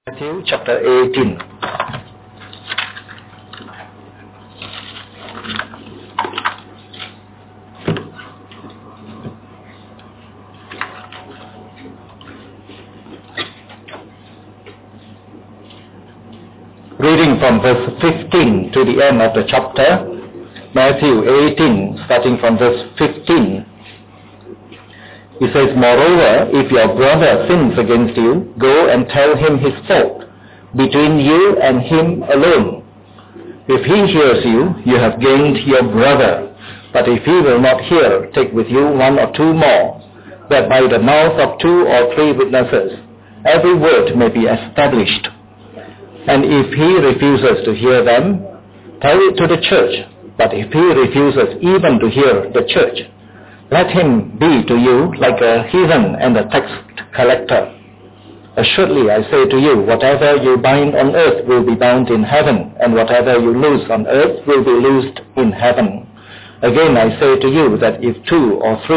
Matthew chapter 18. Reading from verse 15 to the end of the chapter, Matthew 18, starting from verse 15. He says, "Moreover, if your brother sins against you, go and tell him his fault, between you and him alone. If he hears you, you have gained your brother. But if he will not hear, take with you one or two more, that by the mouth of two or three witnesses every word may be established. And if he refuses to hear them, tell it to the church. But if he refuses even to hear the church, let him be to you like a heathen and a tax collector. Assuredly, I say to you, whatever you bind on earth will be bound in heaven, and whatever you loose on earth will be loosed in heaven. Again, I say to you that if two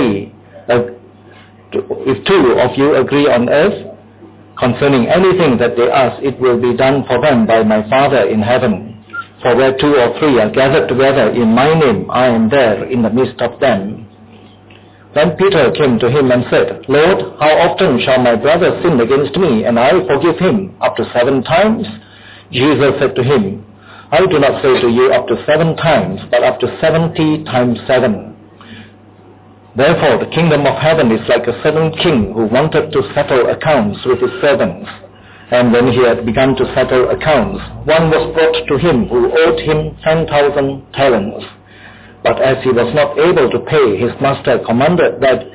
of you agree on earth concerning anything that they ask, it will be done for them by my Father in heaven. For where two or three are gathered together in my name, I am there in the midst of them." Then Peter came to him and said, "Lord, how often shall my brother sin against me, and I forgive him? Up to 7 times? Jesus said to him, "I do not say to you up to 7 times, but up to 70 times 7. Therefore the kingdom of heaven is like a certain king who wanted to settle accounts with his servants. And when he had begun to settle accounts, one was brought to him who owed him 10,000 talents. But as he was not able to pay, his master commanded that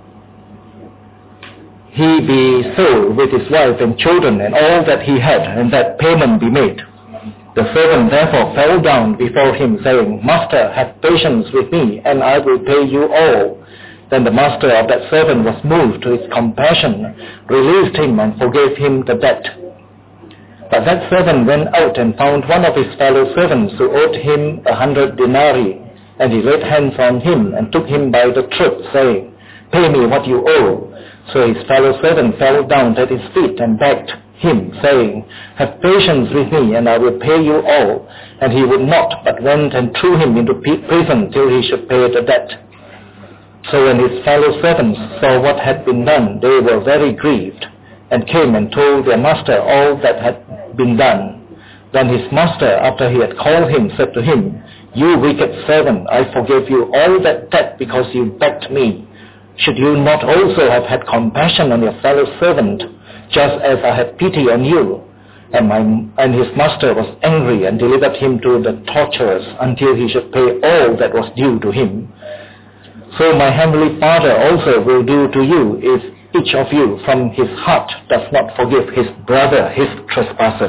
he be sold with his wife and children and all that he had, and that payment be made. The servant therefore fell down before him, saying, 'Master, have patience with me, and I will pay you all.' Then the master of that servant was moved to his compassion, released him, and forgave him the debt. But that servant went out and found one of his fellow servants who owed him 100 denarii. And he laid hands on him and took him by the throat, saying, 'Pay me what you owe.' So his fellow servant fell down at his feet and begged him, saying, 'Have patience with me, and I will pay you all.' And he would not, but went and threw him into prison till he should pay the debt. So when his fellow servants saw what had been done, they were very grieved, and came and told their master all that had been done. Then his master, after he had called him, said to him, 'You wicked servant, I forgave you all that debt because you begged me. Should you not also have had compassion on your fellow servant, just as I had pity on you?' And his master was angry and delivered him to the torturers until he should pay all that was due to him. So my heavenly Father also will do to you if each of you from his heart does not forgive his brother his trespasses."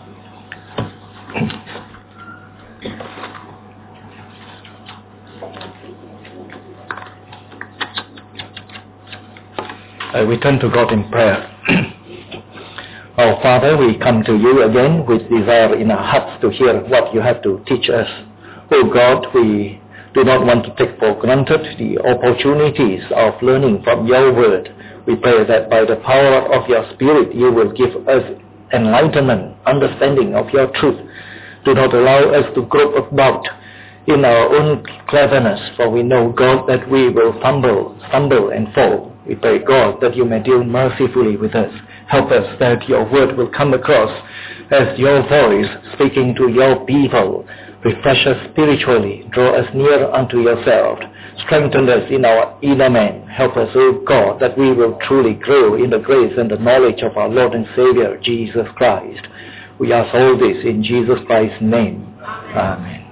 We turn to God in prayer. Our Father, we come to you again with desire in our hearts to hear what you have to teach us. Oh God, we do not want to take for granted the opportunities of learning from your word. We pray that by the power of your Spirit you will give us enlightenment, understanding of your truth. Do not allow us to grope about in our own cleverness, for we know, God, that we will stumble and fall. We pray, God, that you may deal mercifully with us. Help us that your word will come across as your voice speaking to your people. Refresh us spiritually. Draw us near unto yourself. Strengthen us in our inner man. Help us, O God, that we will truly grow in the grace and the knowledge of our Lord and Savior, Jesus Christ. We ask all this in Jesus Christ's name. Amen.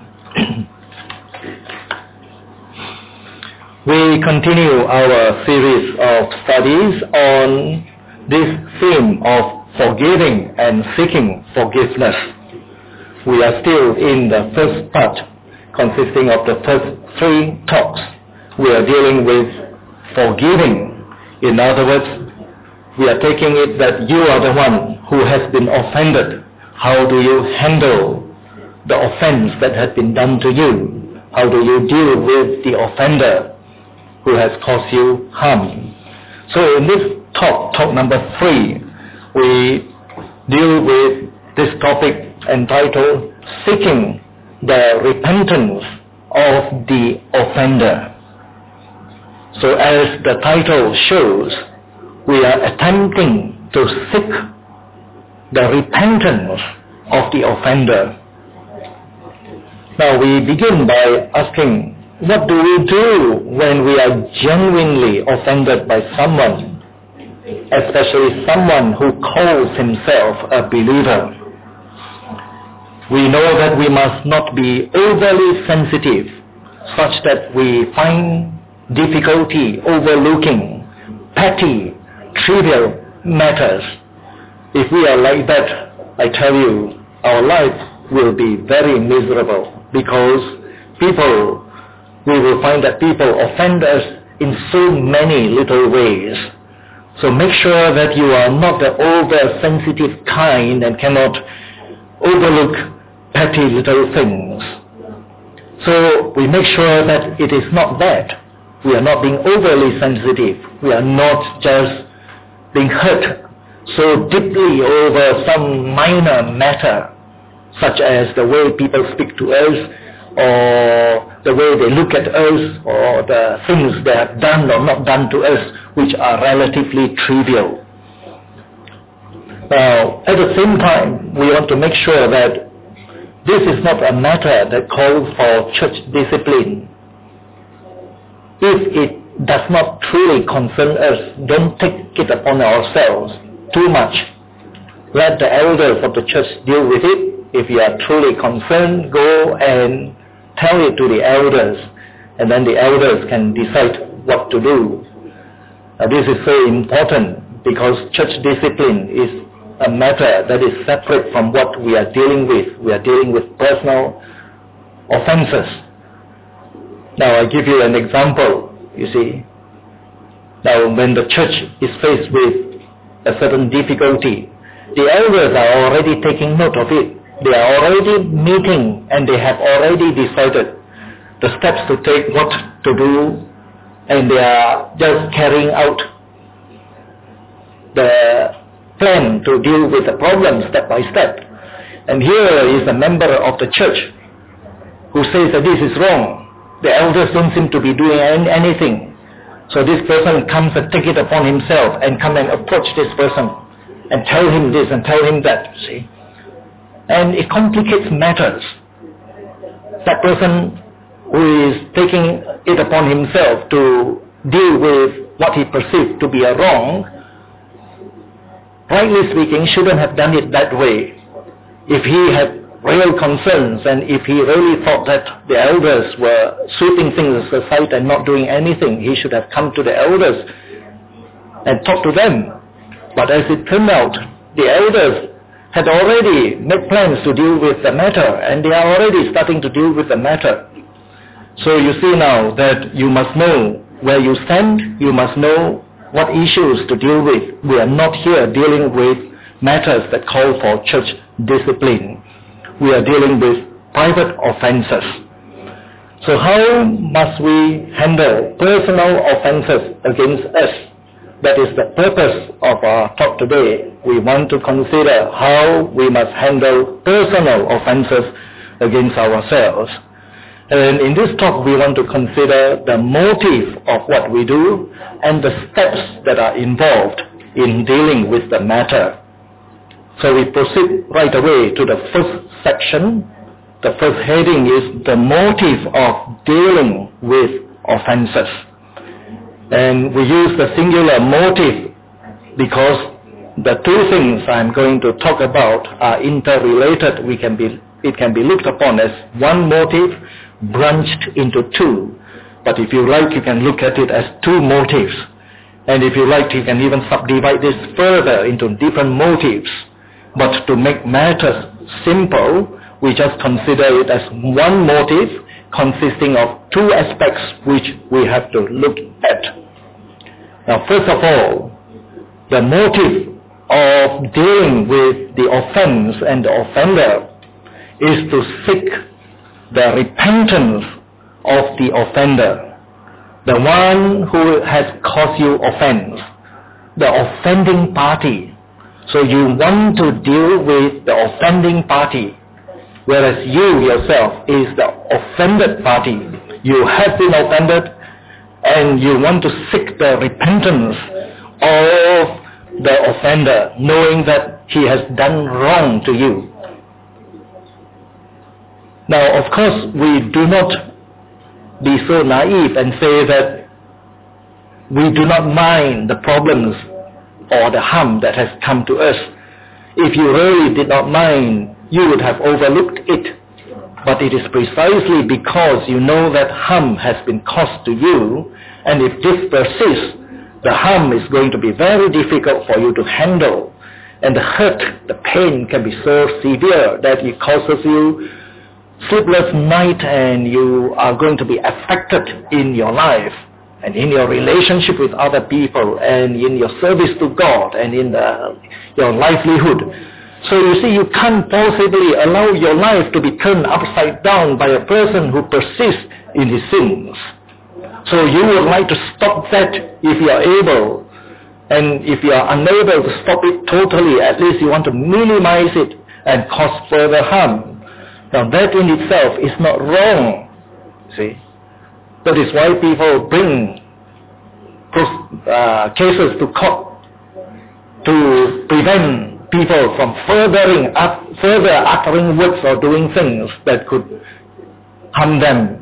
We continue our series of studies on this theme of forgiving and seeking forgiveness. We are still in the first part, consisting of the first 3 talks. We are dealing with forgiving. In other words, we are taking it that you are the one who has been offended. How do you handle the offense that has been done to you? How do you deal with the offender who has caused you harm? So in this talk number 3, we deal with this topic entitled Seeking the Repentance of the Offender. So as the title shows, we are attempting to seek the repentance of the offender. Now we begin by asking, what do we do when we are genuinely offended by someone, especially someone who calls himself a believer? We know that we must not be overly sensitive, such that we find difficulty overlooking petty, trivial matters. If we are like that, I tell you, our life will be very miserable, because we will find that people offend us in so many little ways. So make sure that you are not the oversensitive kind and cannot overlook petty little things. So we make sure that it is not that. We are not being overly sensitive. We are not just being hurt so deeply over some minor matter, such as the way people speak to us, or the way they look at us, or the things they have done or not done to us, which are relatively trivial. Now, at the same time, we want to make sure that this is not a matter that calls for church discipline. If it does not truly concern us, don't take it upon ourselves too much. Let the elders of the church deal with it. If you are truly concerned, go and tell it to the elders, and then the elders can decide what to do. Now, this is so important, because church discipline is a matter that is separate from what we are dealing with. We are dealing with personal offenses. Now I give you an example, you see. Now when the church is faced with a certain difficulty, the elders are already taking note of it. They are already meeting, and they have already decided the steps to take, what to do, and they are just carrying out the plan to deal with the problem step by step. And here is a member of the church who says that this is wrong. The elders don't seem to be doing anything. So this person comes and take it upon himself and come and approach this person and tell him this and tell him that, see. And it complicates matters. That person who is taking it upon himself to deal with what he perceived to be a wrong, rightly speaking, shouldn't have done it that way. If he had real concerns, and if he really thought that the elders were sweeping things aside and not doing anything, he should have come to the elders and talked to them. But as it turned out, the elders had already made plans to deal with the matter, and they are already starting to deal with the matter. So you see now that you must know where you stand, you must know what issues to deal with. We are not here dealing with matters that call for church discipline. We are dealing with private offenses. So how must we handle personal offenses against us? That is the purpose of our talk today. We want to consider how we must handle personal offenses against ourselves. And in this talk, we want to consider the motive of what we do and the steps that are involved in dealing with the matter. So we proceed right away to the first section. The first heading is the motive of dealing with offenses. And we use the singular motive because the two things I'm going to talk about are interrelated. It can be looked upon as one motive branched into two. But if you like, you can look at it as two motives. And if you like, you can even subdivide this further into different motives. But to make matters simple, we just consider it as one motive consisting of two aspects which we have to look at. Now, first of all, the motive of dealing with the offense and the offender is to seek the repentance of the offender, the one who has caused you offense, the offending party. So you want to deal with the offending party, whereas you yourself is the offended party. You have been offended and you want to seek the repentance of the offender, knowing that he has done wrong to you. Now, of course, we do not be so naive and say that we do not mind the problems or the harm that has come to us. If you really did not mind, you would have overlooked it. But it is precisely because you know that harm has been caused to you, and if this persists, the harm is going to be very difficult for you to handle, and the hurt, the pain can be so severe that it causes you sleepless night, and you are going to be affected in your life and in your relationship with other people and in your service to God and in your livelihood. So you see, you can't possibly allow your life to be turned upside down by a person who persists in his sins. So you would like to stop that if you are able, and if you are unable to stop it totally, at least you want to minimize it and cause further harm. Now that in itself is not wrong, see. That is why people bring cases to court to prevent people from further uttering words or doing things that could harm them.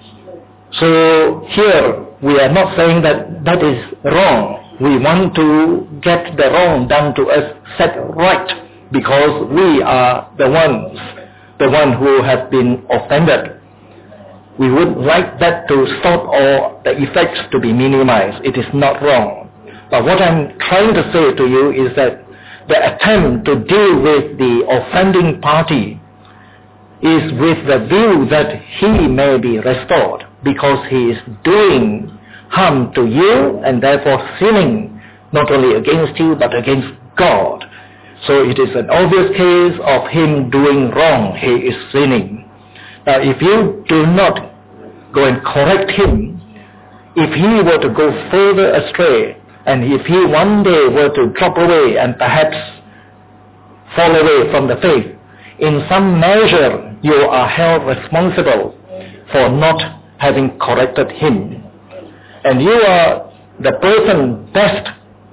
So here we are not saying that that is wrong. We want to get the wrong done to us set right, because we are the one who have been offended. We would like that to stop or the effects to be minimized. It is not wrong. But what I'm trying to say to you is that the attempt to deal with the offending party is with the view that he may be restored, because he is doing harm to you and therefore sinning not only against you but against God. So it is an obvious case of him doing wrong. He is sinning. Now if you do not go and correct him, if he were to go further astray, and if he one day were to drop away and perhaps fall away from the faith, in some measure you are held responsible for not having corrected him. And you are the person best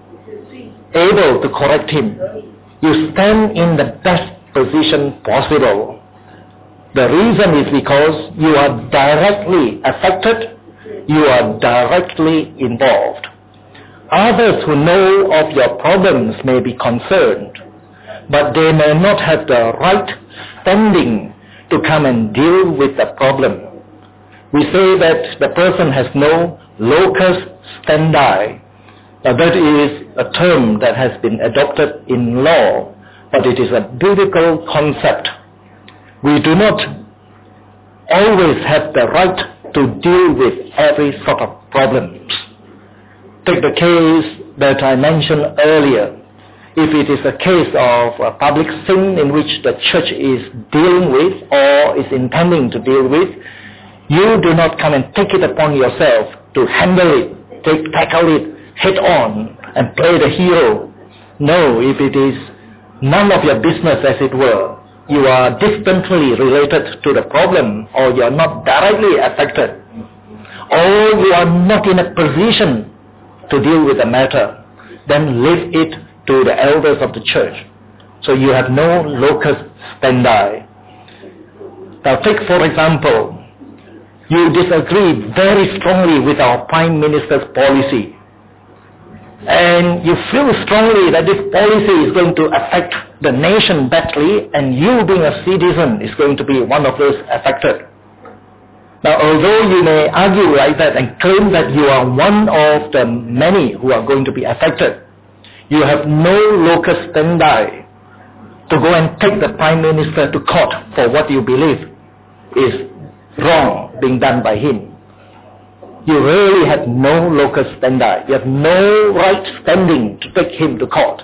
able to correct him. You stand in the best position possible. The reason is because you are directly affected, you are directly involved. Others who know of your problems may be concerned, but they may not have the right standing to come and deal with the problem. We say that the person has no locus standi. Now that is a term that has been adopted in law, but it is a biblical concept. We do not always have the right to deal with every sort of problems. Take the case that I mentioned earlier. If it is a case of a public sin in which the church is dealing with or is intending to deal with, you do not come and take it upon yourself to handle it, tackle it head on and play the hero. No, if it is none of your business, as it were, you are distantly related to the problem, or you are not directly affected, or you are not in a position to deal with the matter, then leave it to the elders of the church. So you have no locus standi. Now take, for example, you disagree very strongly with our Prime Minister's policy, and you feel strongly that this policy is going to affect the nation badly, and you being a citizen is going to be one of those affected. Now, although you may argue like that and claim that you are one of the many who are going to be affected, you have no locus standi to go and take the Prime Minister to court for what you believe is wrong being done by him. You really have no locus standi. You have no right standing to take him to court.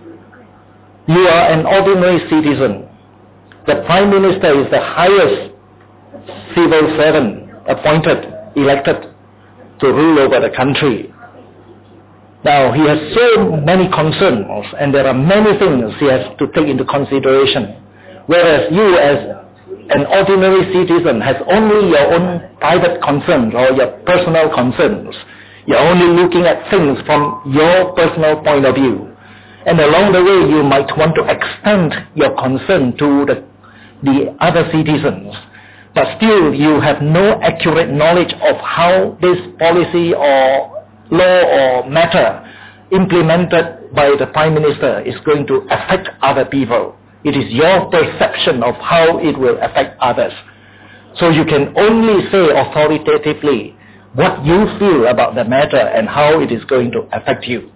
You are an ordinary citizen. The Prime Minister is the highest civil servant appointed, elected to rule over the country. Now, he has so many concerns, and there are many things he has to take into consideration. Whereas you, as an ordinary citizen, has only your own private concerns or your personal concerns. You're only looking at things from your personal point of view. And along the way, you might want to extend your concern to the other citizens. But still, you have no accurate knowledge of how this policy or law or matter implemented by the Prime Minister is going to affect other people. It is your perception of how it will affect others. So you can only say authoritatively what you feel about the matter and how it is going to affect you.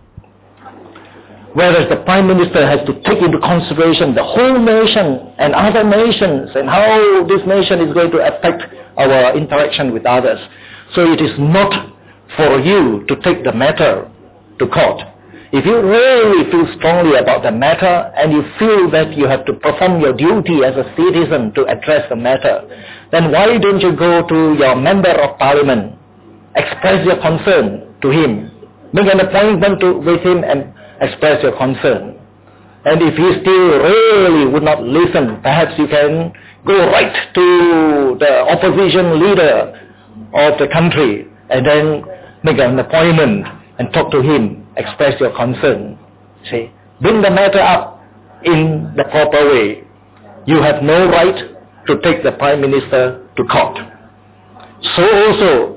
Whereas the Prime Minister has to take into consideration the whole nation and other nations and how this nation is going to affect our interaction with others. So it is not for you to take the matter to court. If you really feel strongly about the matter and you feel that you have to perform your duty as a citizen to address the matter, then why don't you go to your member of parliament, express your concern to him, make an appointment with him and express your concern. And if he still really would not listen, perhaps you can go right to the opposition leader of the country and then make an appointment and talk to him, express your concern. See, bring the matter up in the proper way. You have no right to take the Prime Minister to court. So also,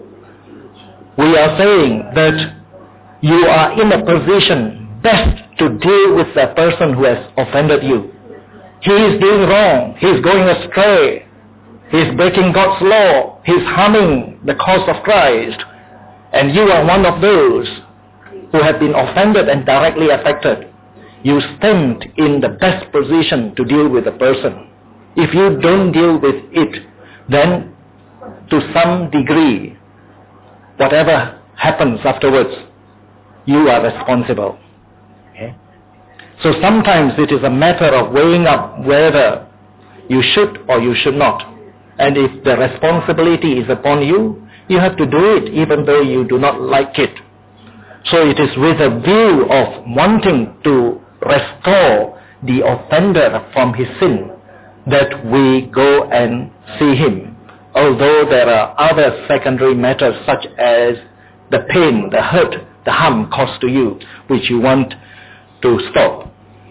we are saying that you are in a position best to deal with the person who has offended you. He is doing wrong. He is going astray. He is breaking God's law. He is harming the cause of Christ. And you are one of those who have been offended and directly affected. You stand in the best position to deal with the person. If you don't deal with it, then to some degree, whatever happens afterwards, you are responsible. Okay? So sometimes it is a matter of weighing up whether you should or you should not. And if the responsibility is upon you, you have to do it even though you do not like it. So it is with a view of wanting to restore the offender from his sin that we go and see him. Although there are other secondary matters such as the pain, the hurt, the harm caused to you, which you want to stop.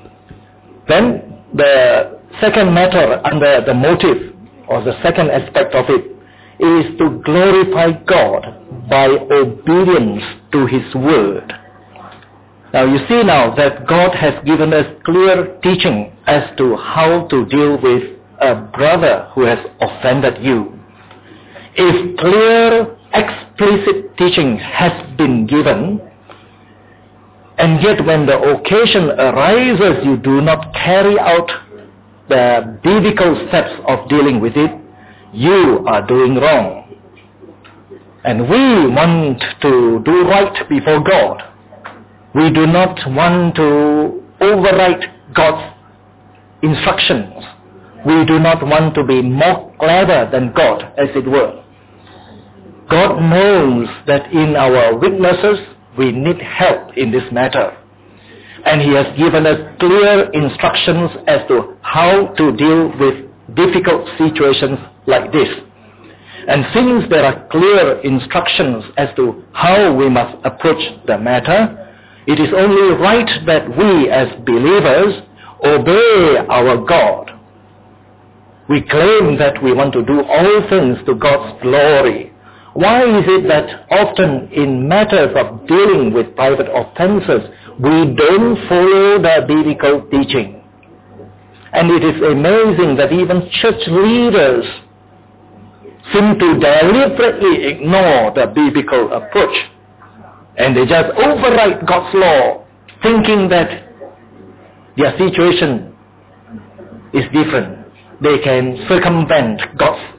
Then the second matter under the motive, or the second aspect of it, is to glorify God by obedience to His word. Now you see now that God has given us clear teaching as to how to deal with a brother who has offended you. If clear, explicit teaching has been given, and yet when the occasion arises you do not carry out the biblical steps of dealing with it, you are doing wrong. And we want to do right before God. We do not want to override God's instructions. We do not want to be more clever than God, as it were. God knows that in our weaknesses we need help in this matter. And He has given us clear instructions as to how to deal with difficult situations like this. And since there are clear instructions as to how we must approach the matter, it is only right that we as believers obey our God. We claim that we want to do all things to God's glory. Why is it that often in matters of dealing with private offenses, we don't follow the biblical teaching? And it is amazing that even church leaders seem to deliberately ignore the biblical approach. And they just override God's law, thinking that their situation is different. They can circumvent God's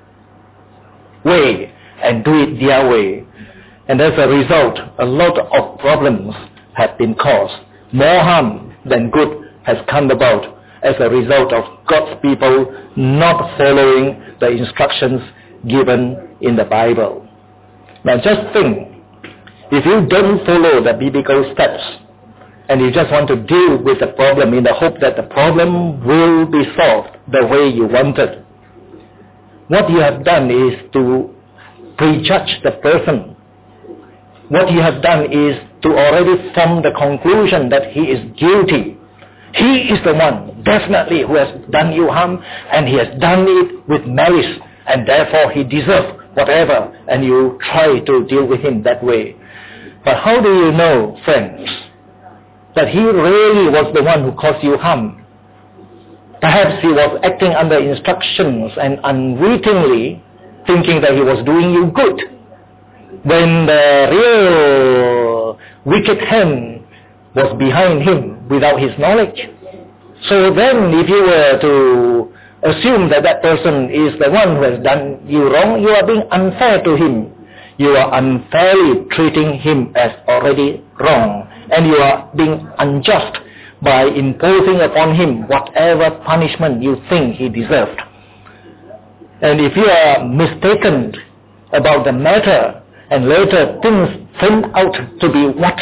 way and do it their way. And as a result, a lot of problems have been caused. More harm than good has come about as a result of God's people not following the instructions given in the Bible. Now just think, If you don't follow the biblical steps, and you just want to deal with the problem in the hope that the problem will be solved the way you wanted, what you have done is to prejudge the person. What you have done is to already form the conclusion that he is guilty. He is the one, definitely, who has done you harm, and he has done it with malice, and therefore he deserves whatever, and you try to deal with him that way. But how do you know, friends, that he really was the one who caused you harm? Perhaps he was acting under instructions and unwittingly thinking that he was doing you good, when the real wicked hand was behind him without his knowledge. So then if you were to assume that that person is the one who has done you wrong, you are being unfair to him. You are unfairly treating him as already wrong, and you are being unjust by imposing upon him whatever punishment you think he deserved. And if you are mistaken about the matter, and later things turn out to be what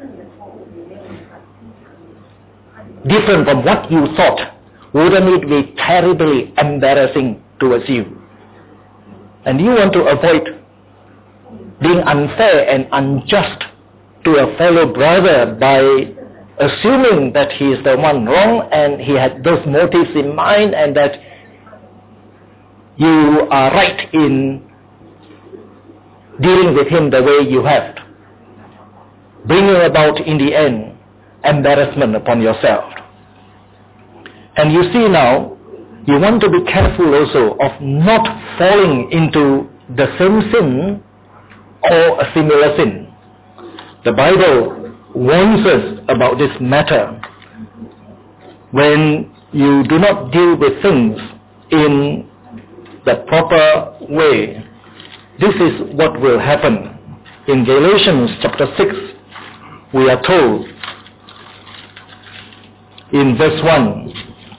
different from what you thought, wouldn't it be terribly embarrassing towards you? And you want to avoid being unfair and unjust to a fellow brother by assuming that he is the one wrong and he had those motives in mind, and that you are right in dealing with him the way you have, bringing about in the end embarrassment upon yourself. And you see now, you want to be careful also of not falling into the same sin or a similar sin. The Bible warns us about this matter. When you do not deal with things in the proper way, this is what will happen. In Galatians chapter 6, we are told in verse 1,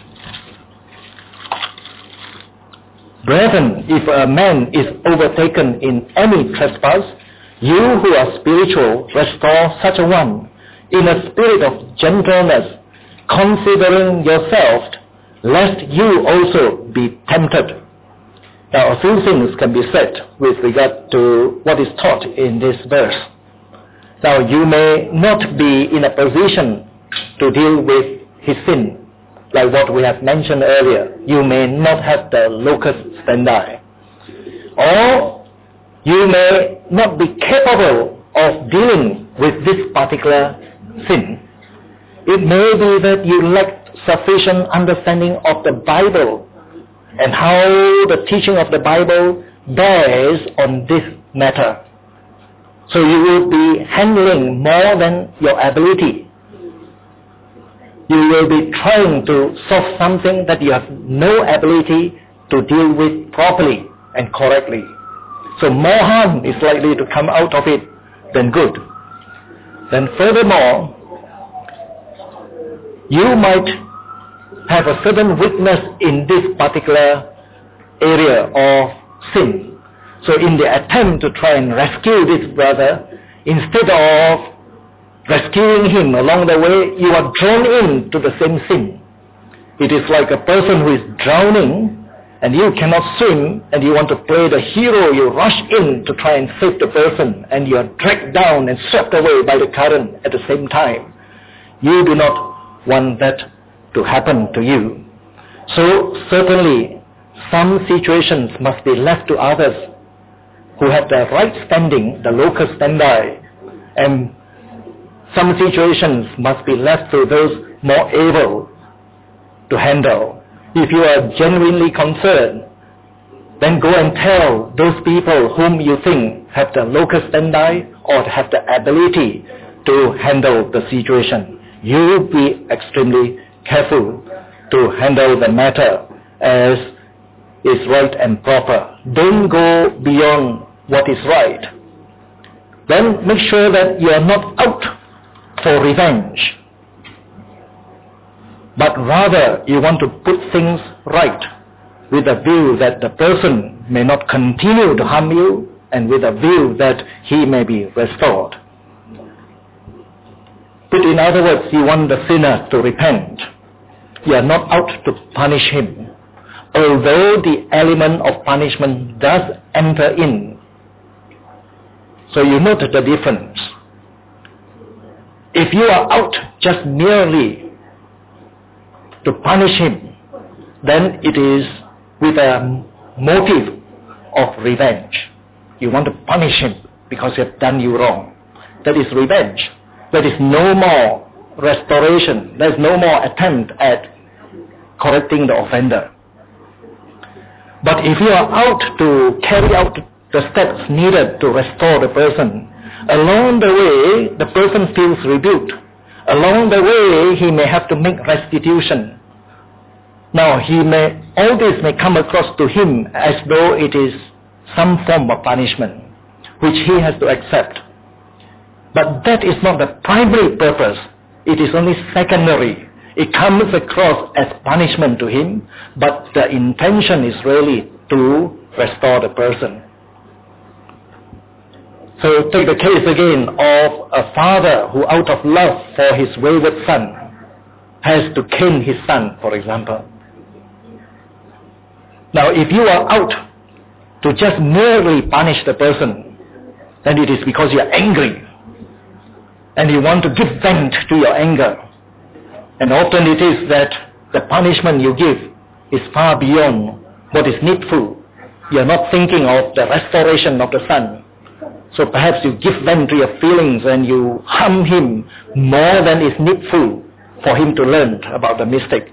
"Brethren, if a man is overtaken in any trespass, you who are spiritual, restore such a one in a spirit of gentleness, considering yourself, lest you also be tempted." Now, a few things can be said with regard to what is taught in this verse. Now, you may not be in a position to deal with his sin, like what we have mentioned earlier. You may not have the locus standi. Or you may not be capable of dealing with this particular sin. It may be that you lack sufficient understanding of the Bible and how the teaching of the Bible bears on this matter. So you will be handling more than your ability. You will be trying to solve something that you have no ability to deal with properly and correctly. So more harm is likely to come out of it than good. Then furthermore, you might have a certain weakness in this particular area of sin. So in the attempt to try and rescue this brother, instead of rescuing him along the way, you are drawn into the same sin. It is like a person who is drowning and you cannot swim, and you want to play the hero. You rush in to try and save the person, and you are dragged down and swept away by the current at the same time. You do not want that to happen to you. So certainly some situations must be left to others who have the right standing, the locus standi, and some situations must be left to those more able to handle. If you are genuinely concerned, then go and tell those people whom you think have the locus standi or have the ability to handle the situation. You be extremely careful to handle the matter as is right and proper. Don't go beyond what is right. Then make sure that you are not out for revenge, but rather you want to put things right with a view that the person may not continue to harm you, and with a view that he may be restored. Put in other words, you want the sinner to repent. You are not out to punish him. Although the element of punishment does enter in. So you note the difference. If you are out just merely to punish him, then it is with a motive of revenge. You want to punish him because he has done you wrong. That is revenge. There is no more restoration. There is no more attempt at correcting the offender. But if you are out to carry out the steps needed to restore the person, along the way the person feels rebuked. Along the way he may have to make restitution. Now all this may come across to him as though it is some form of punishment, which he has to accept. But that is not the primary purpose. It is only secondary. It comes across as punishment to him, but the intention is really to restore the person. So take the case again of a father who, out of love for his wayward son, has to cane his son, for example. Now if you are out to just merely punish the person, then it is because you are angry and you want to give vent to your anger. And often it is that the punishment you give is far beyond what is needful. You are not thinking of the restoration of the son. So perhaps you give vent to your feelings and you harm him more than is needful for him to learn about the mistake.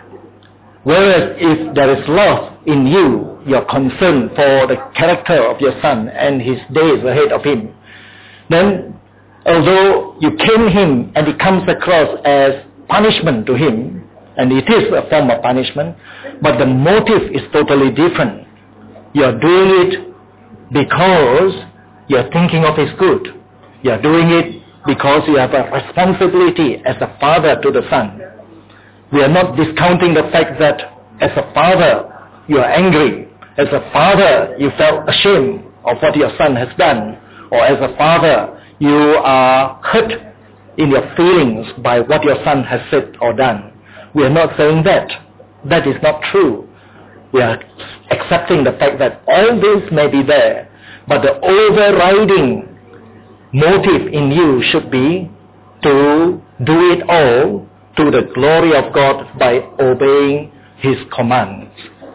Whereas if there is love in you, your concern for the character of your son and his days ahead of him, then although you cane him and it comes across as punishment to him, and it is a form of punishment, but the motive is totally different. You are doing it because you are thinking of his good. You are doing it because you have a responsibility as a father to the son. We are not discounting the fact that as a father you are angry. As a father you felt ashamed of what your son has done. Or as a father you are hurt in your feelings by what your son has said or done. We are not saying that. That is not true. We are accepting the fact that all this may be there, but the overriding motive in you should be to do it all to the glory of God by obeying His commands.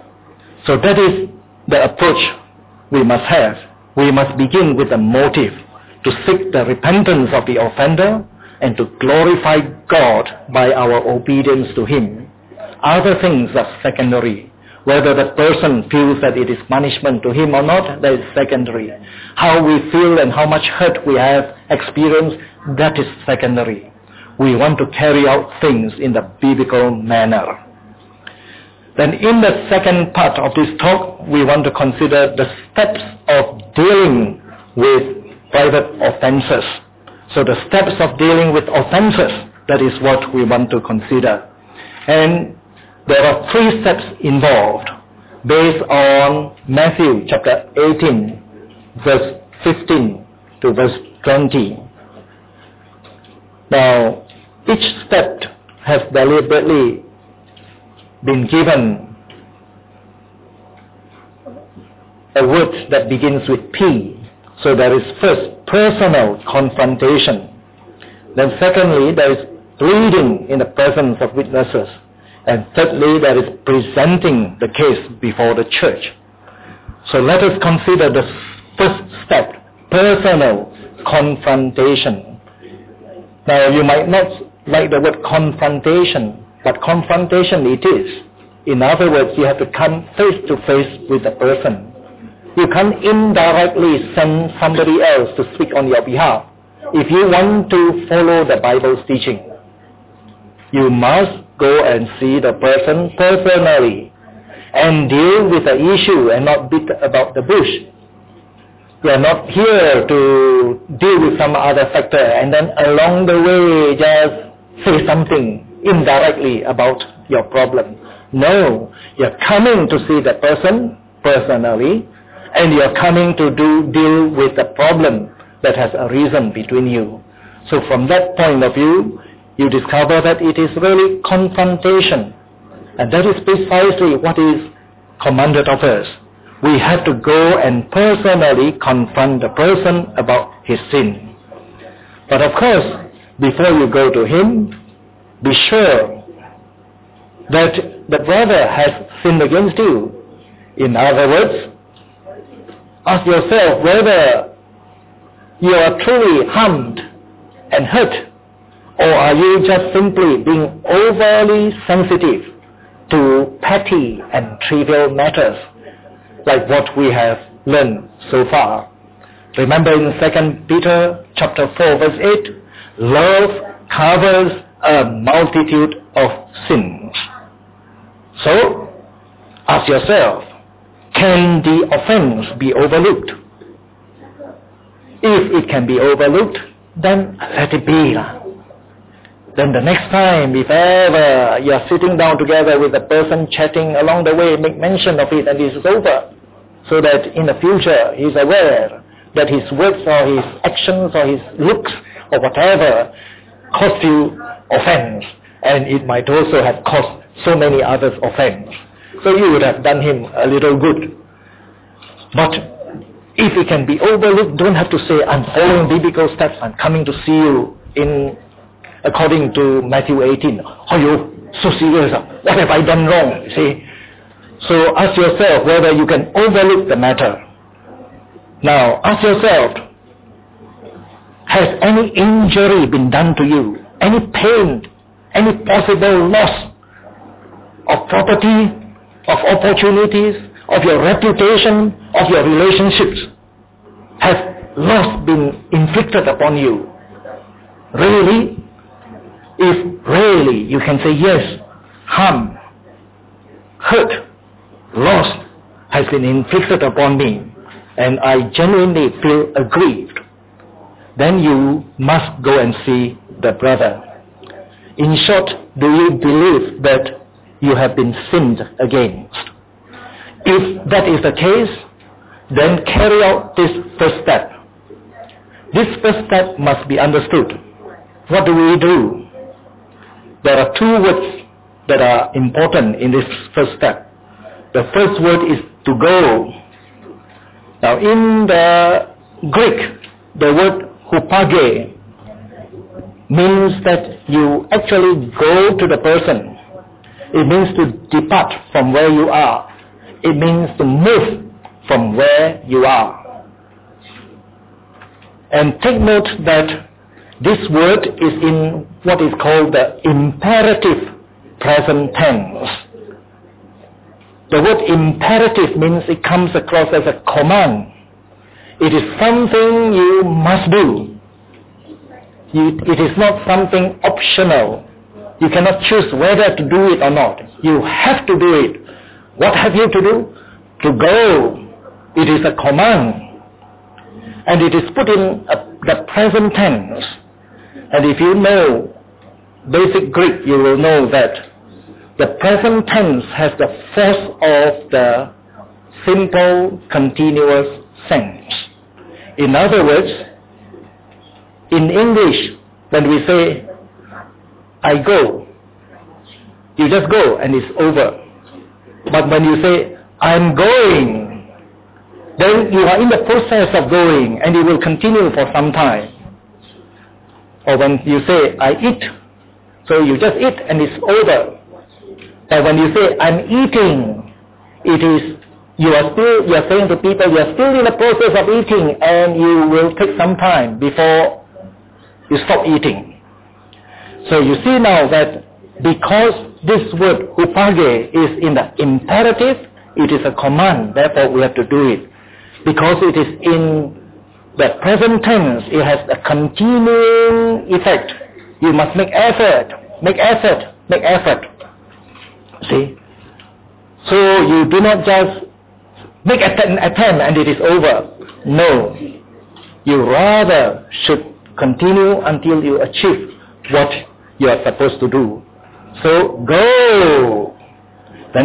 So that is the approach we must have. We must begin with a motive to seek the repentance of the offender and to glorify God by our obedience to Him. Other things are secondary. Whether the person feels that it is punishment to him or not, that is secondary. How we feel and how much hurt we have experienced, that is secondary. We want to carry out things in the biblical manner. Then in the second part of this talk, we want to consider the steps of dealing with private offenses. So the steps of dealing with offenses, that is what we want to consider. And there are 3 steps involved based on Matthew chapter 18, verse 15 to verse 20. Now, each step has deliberately been given a word that begins with P. So there is first personal confrontation. Then secondly, there is pleading in the presence of witnesses. And thirdly, there is presenting the case before the church. So let us consider the first step, personal confrontation. Now you might not like the word confrontation, but confrontation it is. In other words, you have to come face to face with the person. You can't indirectly send somebody else to speak on your behalf. If you want to follow the Bible's teaching, you must go and see the person personally and deal with the issue and not beat about the bush. We are not here to deal with some other factor and then along the way just say something indirectly about your problem. No, you're coming to see the person personally and you're coming to deal with the problem that has arisen between you. So from that point of view, you discover that it is really confrontation. And that is precisely what is commanded of us. We have to go and personally confront the person about his sin. But of course, before you go to him, be sure that the brother has sinned against you. In other words, ask yourself whether you are truly harmed and hurt, or are you just simply being overly sensitive to petty and trivial matters, like what we have learned so far. Remember in 2 Peter chapter 4 verse 8, love covers a multitude of sins. So, ask yourself, can the offense be overlooked? If it can be overlooked, then let it be. Then the next time, if ever you are sitting down together with a person chatting along the way, make mention of it and it is over. So that in the future he is aware that his words or his actions or his looks or whatever cost you offense. And it might also have cost so many others offense. So you would have done him a little good. But if it can be overlooked, don't have to say, I'm following biblical steps, I'm coming to see you according to Matthew 18. Oh, you so serious? What have I done wrong? See? So ask yourself whether you can overlook the matter. Now, ask yourself, has any injury been done to you? Any pain? Any possible loss of property, of opportunities, of your reputation, of your relationships? Has loss been inflicted upon you? Really? If really you can say yes, harm, hurt, loss has been inflicted upon me, and I genuinely feel aggrieved, then you must go and see the brother. In short, do you believe that you have been sinned against? If that is the case, then carry out this first step. This first step must be understood. What do we do? There are two words that are important in this first step. The first word is to go. Now in the Greek, the word hupage means that you actually go to the person. It means to depart from where you are. It means to move from where you are. And take note that this word is in what is called the imperative present tense. The word imperative means it comes across as a command. It is something you must do. It is not something optional. You cannot choose whether to do it or not. You have to do it. What have you to do? To go. It is a command. And it is put in the present tense. And if you know basic Greek, you will know that the present tense has the force of the simple continuous sense. In other words, in English, when we say, I go, you just go and it's over. But when you say, I'm going, then you are in the process of going and it will continue for some time. Or when you say, I eat, so you just eat and it's over. But when you say, I'm eating, it is, you are saying to people, you are still in the process of eating and you will take some time before you stop eating. So you see now that because this word hupage is in the imperative, it is a command, therefore we have to do it. Because it is in the present tense, it has a continuing effect. You must make effort. See? So you do not just make an attempt and it is over. No. You rather should continue until you achieve what you are supposed to do. So go. Then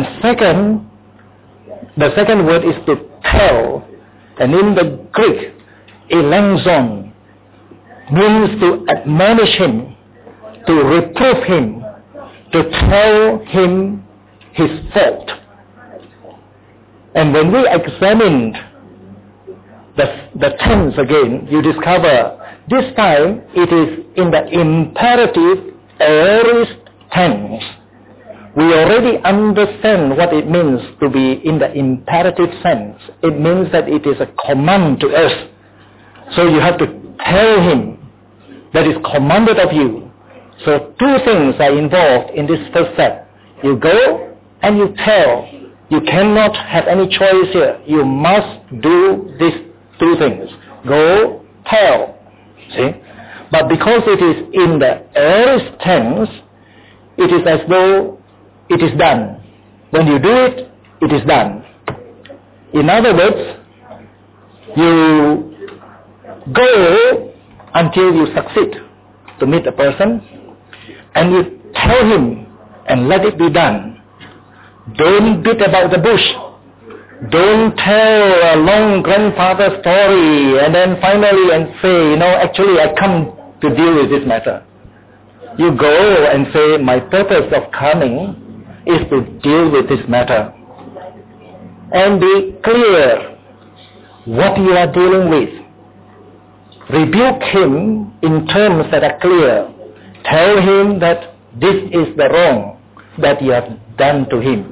the second word is to tell. And in the Greek, elangzon. means to admonish him, to reprove him, to tell him his fault. And when we examined the tense again, you discover this time it is in the imperative aorist tense. We already understand what it means to be in the imperative sense. It means that it is a command to us. So you have to tell him that is commanded of you. So two things are involved in this first step. You go and you tell. You cannot have any choice here. You must do these two things. Go, tell. See? But because it is in the aorist tense, it is as though it is done. When you do it, it is done. In other words, you go until you succeed to meet a person, and you tell him and let it be done. Don't beat about the bush. Don't tell a long grandfather story and then finally and say, actually I come to deal with this matter. You go and say, my purpose of coming is to deal with this matter. And be clear what you are dealing with. Rebuke him in terms that are clear. Tell him that this is the wrong that you have done to him.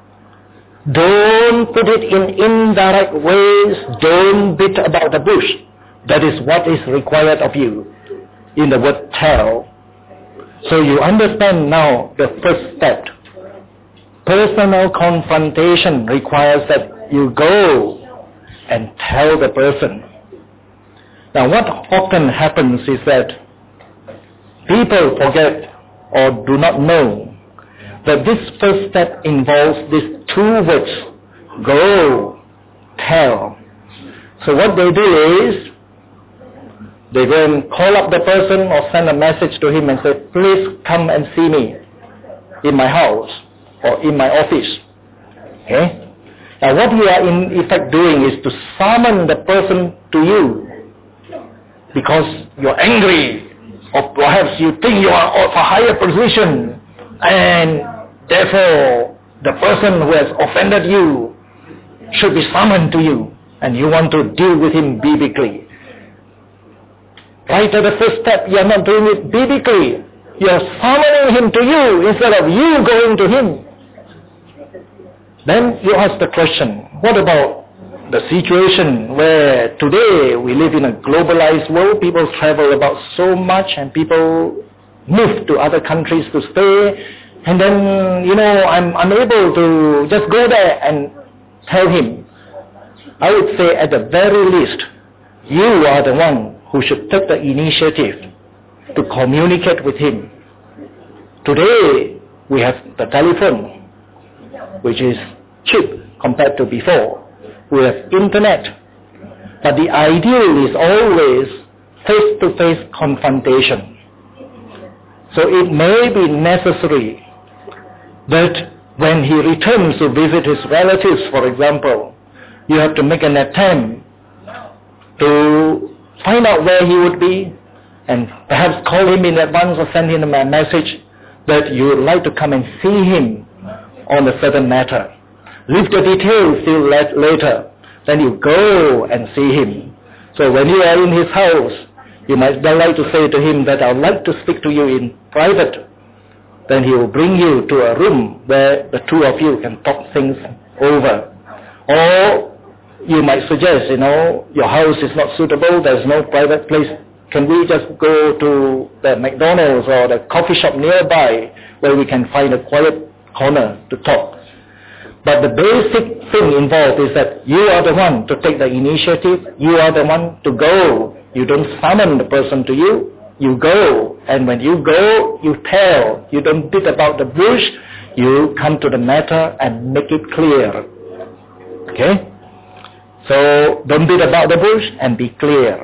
Don't put it in indirect ways. Don't beat about the bush. That is what is required of you in the word tell. So you understand now the first step. Personal confrontation requires that you go and tell the person. Now what often happens is that people forget or do not know that this first step involves these two words, go, tell. So what they do is, they go and call up the person or send a message to him and say, please come and see me in my house or in my office. Okay? Now what you are in effect doing is to summon the person to you because you're angry or perhaps you think you are of a higher position and therefore the person who has offended you should be summoned to you and you want to deal with him biblically. Right at the first step, you are not doing it biblically. You are summoning him to you instead of you going to him. Then you ask the question, what about the situation where today we live in a globalized world, people travel about so much and people move to other countries to stay, and then, I'm unable to just go there and tell him. I would say at the very least, you are the one who should take the initiative to communicate with him. Today, we have the telephone, which is cheap compared to before. We have internet. But the ideal is always face-to-face confrontation. So it may be necessary that when he returns to visit his relatives, for example, you have to make an attempt to find out where he would be and perhaps call him in advance or send him a message that you would like to come and see him on a certain matter. Leave the details till later. Then you go and see him. So when you are in his house, you might then like to say to him that I would like to speak to you in private. Then he will bring you to a room where the two of you can talk things over. Or you might suggest, your house is not suitable, there's no private place. Can we just go to the McDonald's or the coffee shop nearby where we can find a quiet corner to talk? But the basic thing involved is that you are the one to take the initiative, you are the one to go. You don't summon the person to you, you go. And when you go, you tell. You don't beat about the bush, you come to the matter and make it clear. Okay? So don't beat about the bush and be clear.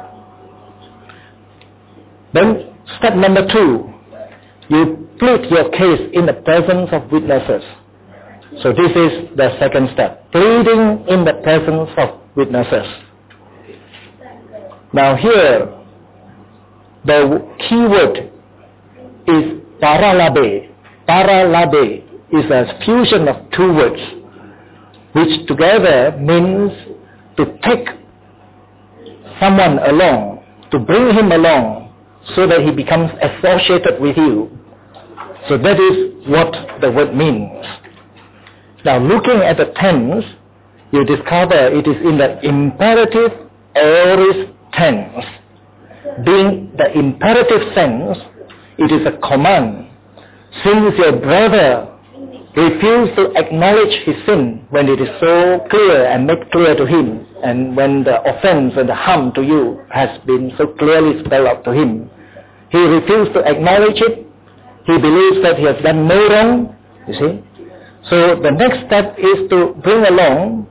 Then step number 2, you plead your case in the presence of witnesses. So this is the second step, pleading in the presence of witnesses. Now here, The key word is paralabe. Paralabe is a fusion of two words, which together means to take someone along, to bring him along, so that he becomes associated with you. So that is what the word means. Now looking at the tense, you discover it is in the imperative aorist tense. Being the imperative sense, it is a command. Since your brother refused to acknowledge his sin when it is so clear and made clear to him, and when the offense and the harm to you has been so clearly spelled out to him, he refused to acknowledge it. He believes that he has done no wrong, you see. So the next step is to bring along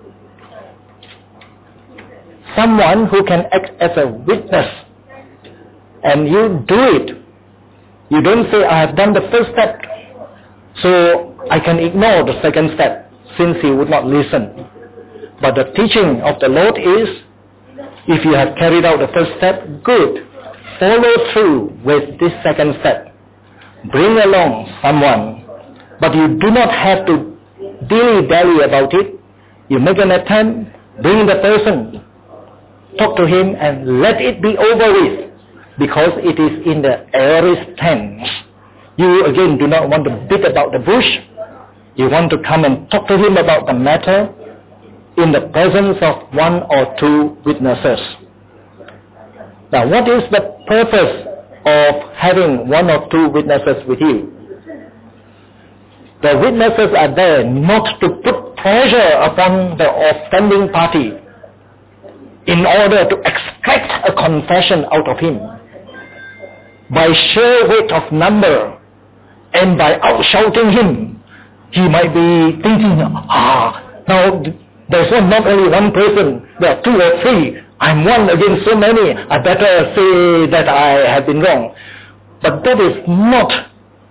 someone who can act as a witness. And you do it. You don't say, I have done the first step, so I can ignore the second step, since he would not listen. But the teaching of the Lord is, if you have carried out the first step, good. Follow through with this second step. Bring along someone, but you do not have to dilly-dally about it. You make an attempt, bring the person, talk to him, and let it be over with, because it is in the aorist tense. You again do not want to beat about the bush. You want to come and talk to him about the matter in the presence of one or two witnesses. Now, what is the purpose of having one or two witnesses with you? The witnesses are there not to put pressure upon the offending party in order to extract a confession out of him. By sheer weight of number and by outshouting him, he might be thinking, now there's not only one person, there are two or three. I'm one against so many. I better say that I have been wrong. But that is not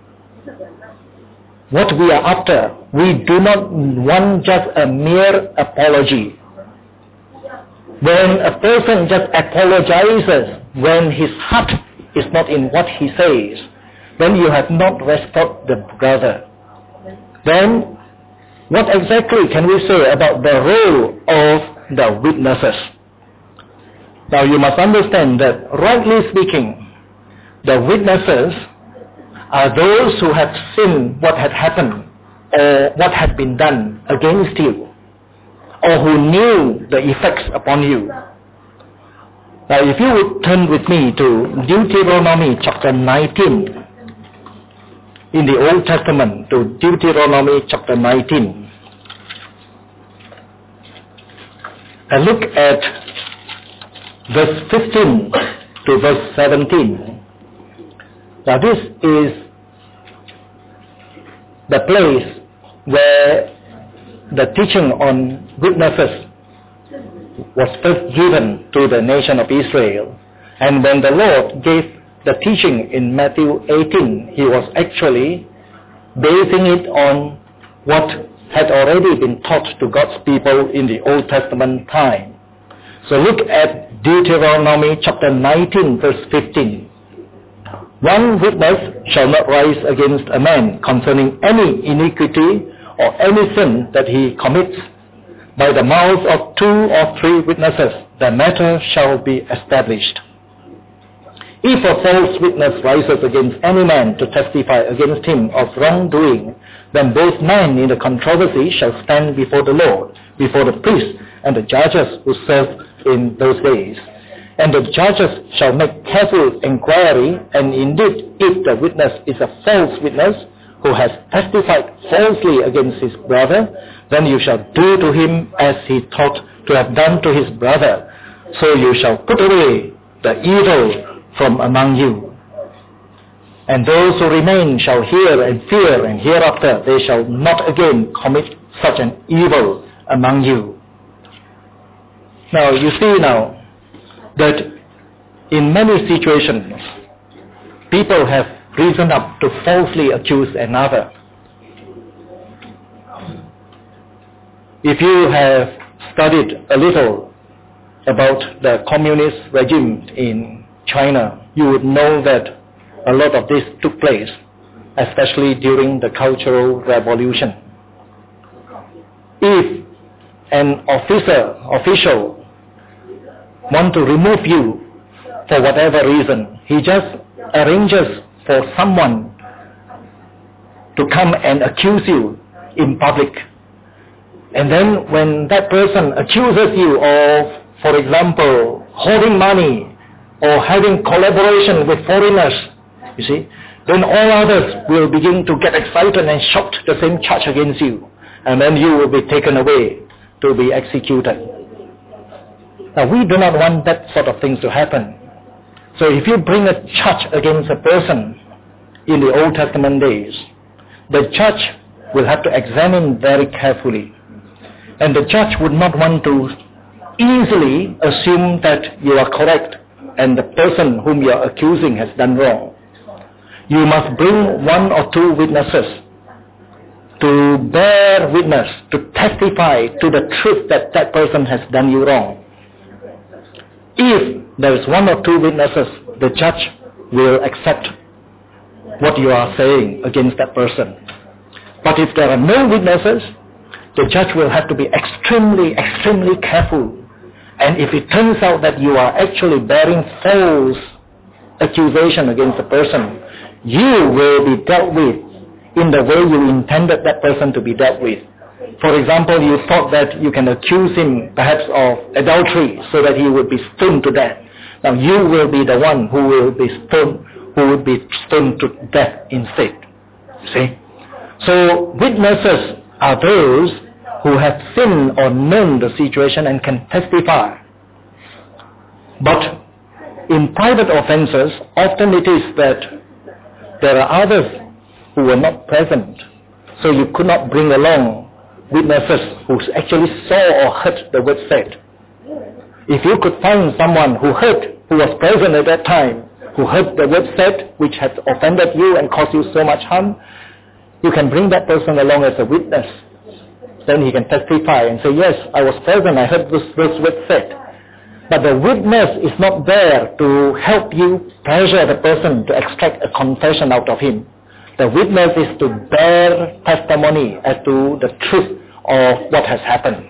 what we are after. We do not want just a mere apology. When a person just apologizes, when his heart is not in what he says, then you have not restored the brother. Then what exactly can we say about the role of the witnesses? Now you must understand that, rightly speaking, the witnesses are those who have seen what had happened or what had been done against you, or who knew the effects upon you. Now if you would turn with me to Deuteronomy chapter 19, in the Old Testament, to Deuteronomy chapter 19, and look at verse 15 to verse 17. Now this is the place where the teaching on witnesses was first given to the nation of Israel. And when the Lord gave the teaching in Matthew 18, he was actually basing it on what had already been taught to God's people in the Old Testament time. So look at Deuteronomy chapter 19 verse 15. One witness shall not rise against a man concerning any iniquity or any sin that he commits. By the mouth of 2 or 3 witnesses the matter shall be established. If a false witness rises against any man to testify against him of wrongdoing, then both men in the controversy shall stand before the Lord, before the priests and the judges who serve in those days. And the judges shall make careful inquiry, and indeed, if the witness is a false witness who has testified falsely against his brother, then you shall do to him as he thought to have done to his brother. So you shall put away the evil from among you. And those who remain shall hear and fear, and hereafter they shall not again commit such an evil among you. Now you see now that in many situations people have risen up to falsely accuse another. If you have studied a little about the communist regime in China, you would know that a lot of this took place, especially during the Cultural Revolution. If an official want to remove you for whatever reason, he just arranges for someone to come and accuse you in public. And then when that person accuses you of, for example, hoarding money or having collaboration with foreigners, you see, then all others will begin to get excited and shout the same charge against you. And then you will be taken away to be executed. Now we do not want that sort of things to happen. So if you bring a charge against a person in the Old Testament days, the judge will have to examine very carefully. And the judge would not want to easily assume that you are correct and the person whom you are accusing has done wrong. You must bring one or two witnesses to bear witness, to testify to the truth that that person has done you wrong. If there is one or two witnesses, the judge will accept what you are saying against that person. But if there are no witnesses, the judge will have to be extremely, extremely careful. And if it turns out that you are actually bearing false accusation against the person, you will be dealt with in the way you intended that person to be dealt with. For example, you thought that you can accuse him perhaps of adultery so that he would be stoned to death. Now you will be the one who will be stoned to death instead. See? So witnesses are those who have seen or known the situation and can testify. But in private offences, often it is that there are others who were not present. So you could not bring along witnesses who actually saw or heard the word said. If you could find someone who was present at that time, who heard the word said, which had offended you and caused you so much harm, you can bring that person along as a witness. Then he can testify and say, yes, I was present, I heard this word said. But the witness is not there to help you pressure the person to extract a confession out of him. The witness is to bear testimony as to the truth of what has happened.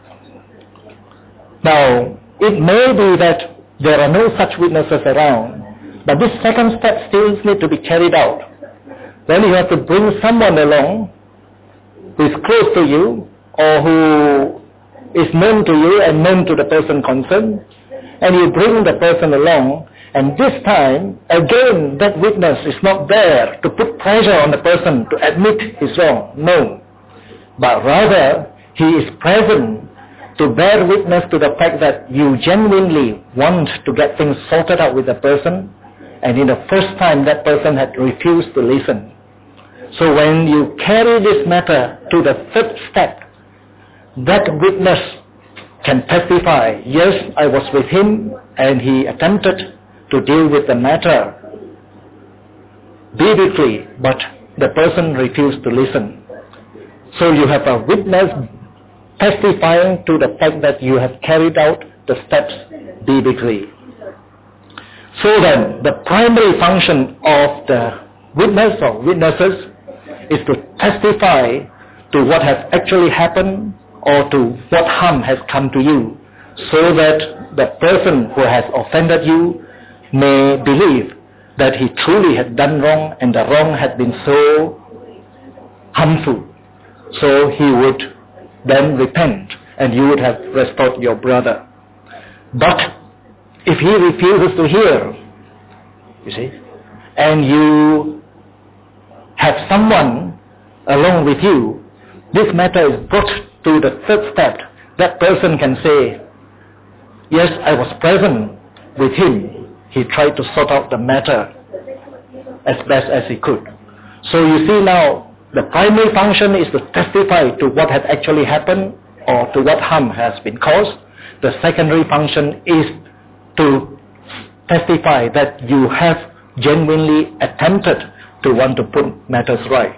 Now, it may be that there are no such witnesses around, but this second step still needs to be carried out. Then you have to bring someone along who is close to you or who is known to you and known to the person concerned, and you bring the person along, and this time, again, that witness is not there to put pressure on the person to admit his wrong. No. But rather, he is present to bear witness to the fact that you genuinely want to get things sorted out with the person, and in the first time that person had refused to listen. So when you carry this matter to the third step, that witness can testify, yes, I was with him and he attempted to deal with the matter biblically, but the person refused to listen. So you have a witness testifying to the fact that you have carried out the steps biblically. So then, the primary function of the witness or witnesses is to testify to what has actually happened or to what harm has come to you, so that the person who has offended you may believe that he truly had done wrong and the wrong had been so harmful. So he would then repent and you would have restored your brother. But if he refuses to hear, you see, and you have someone along with you, this matter is brought to the third step. That person can say, yes, I was present with him. He tried to sort out the matter as best as he could. So you see now, the primary function is to testify to what had actually happened or to what harm has been caused. The secondary function is to testify that you have genuinely attempted to want to put matters right.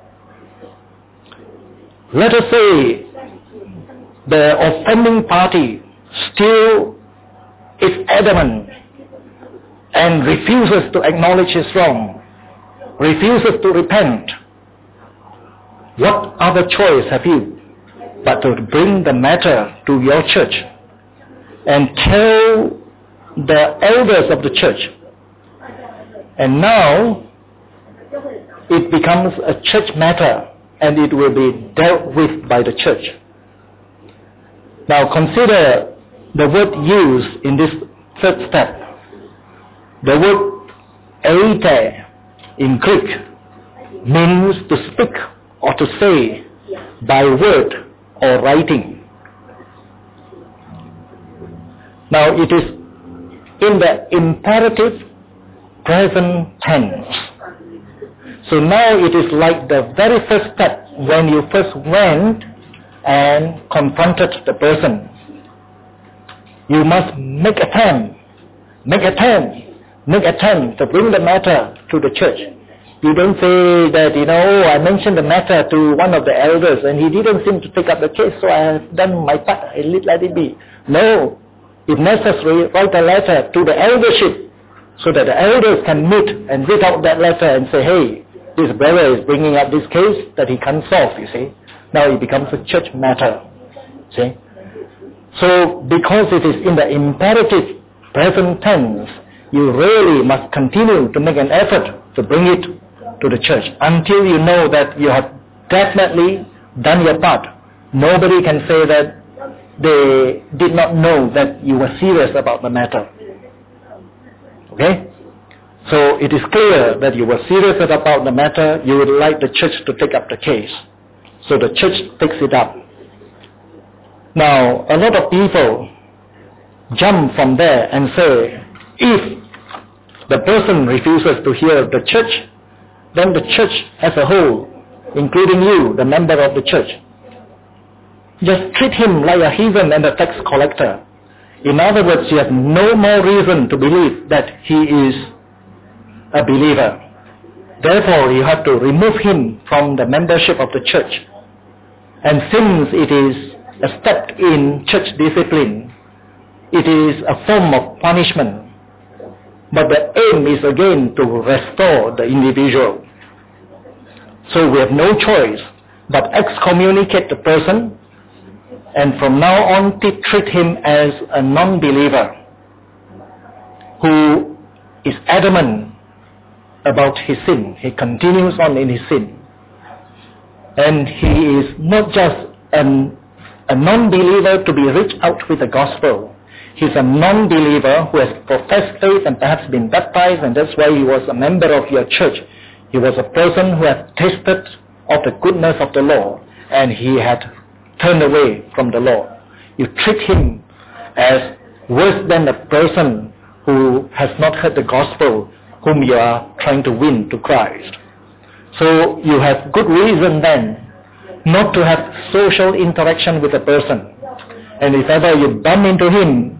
Let us say the offending party still is adamant and refuses to acknowledge his wrong, refuses to repent, what other choice have you but to bring the matter to your church and tell the elders of the church? And now it becomes a church matter and it will be dealt with by the church. Now consider the word used in this third step. The word eite in Greek means to speak or to say by word or writing. Now it is in the imperative present tense. So now it is like the very first step when you first went and confronted the person. You must make attempt to bring the matter to the church. You don't say that, I mentioned the matter to one of the elders and he didn't seem to take up the case, so I have done my part, I let it be. No, if necessary, write a letter to the eldership so that the elders can meet and read out that letter and say, hey, this brother is bringing up this case that he can't solve, you see. Now it becomes a church matter, see. So because it is in the imperative present tense, you really must continue to make an effort to bring it to the church until you know that you have definitely done your part. Nobody can say that they did not know that you were serious about the matter. Okay? So it is clear that you were serious about the matter. You would like the church to take up the case. So the church takes it up. Now, a lot of people jump from there and say, if the person refuses to hear the church, then the church as a whole, including you, the member of the church, just treat him like a heathen and a tax collector. In other words, you have no more reason to believe that he is a believer. Therefore, you have to remove him from the membership of the church. And since it is a step in church discipline, it is a form of punishment. But the aim is again to restore the individual. So we have no choice but excommunicate the person and from now on treat him as a non-believer who is adamant about his sin. He continues on in his sin. And he is not just a non-believer to be reached out with the gospel. He's a non-believer who has professed faith and perhaps been baptized, and that's why he was a member of your church. He was a person who had tasted of the goodness of the law, and he had turned away from the law. You treat him as worse than a person who has not heard the gospel, whom you are trying to win to Christ. So you have good reason then not to have social interaction with a person. And if ever you bump into him,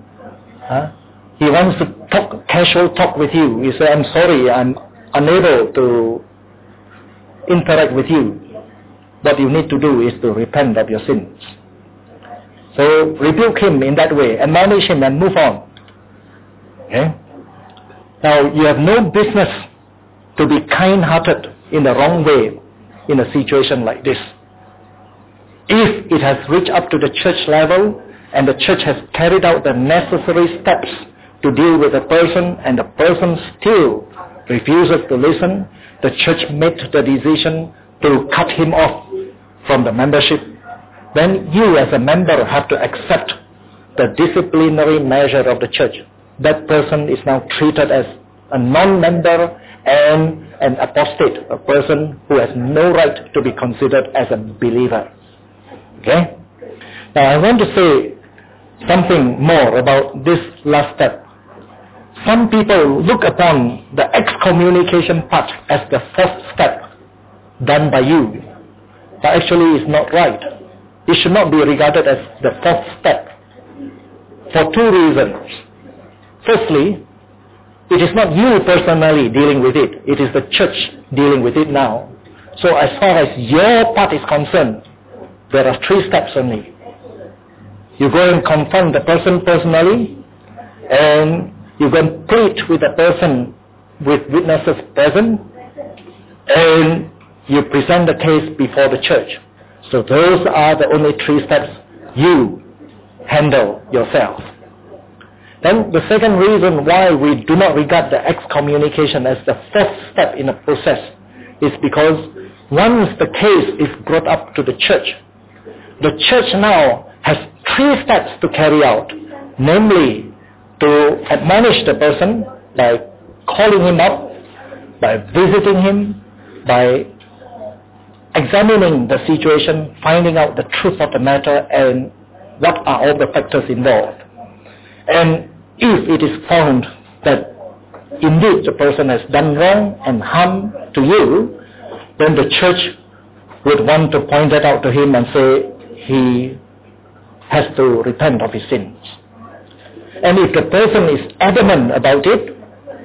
he wants to talk, casual talk with you. You say, I'm sorry, I'm unable to interact with you. What you need to do is to repent of your sins. So rebuke him in that way, admonish him and move on. Okay? Now you have no business to be kind-hearted in the wrong way in a situation like this. If it has reached up to the church level and the church has carried out the necessary steps to deal with the person and the person still refuses to listen, the church made the decision to cut him off from the membership, then you as a member have to accept the disciplinary measure of the church. That person is now treated as a non-member and an apostate, a person who has no right to be considered as a believer. Okay? Now I want to say something more about this last step. Some people look upon the excommunication part as the first step done by you, but actually it's not right. It should not be regarded as the first step for two reasons. Firstly, it is not you personally dealing with it. It is the church dealing with it now. So as far as your part is concerned, there are three steps only. You go and confront the person personally, and You can plead with the person with witnesses present, and you present the case before the church. So those are the only 3 steps you handle yourself. Then the second reason why we do not regard the excommunication as the first step in the process is because once the case is brought up to the church now has 3 steps to carry out, namely to admonish the person by calling him up, by visiting him, by examining the situation, finding out the truth of the matter and what are all the factors involved. And if it is found that indeed the person has done wrong and harm to you, then the church would want to point that out to him and say he has to repent of his sins. And if the person is adamant about it,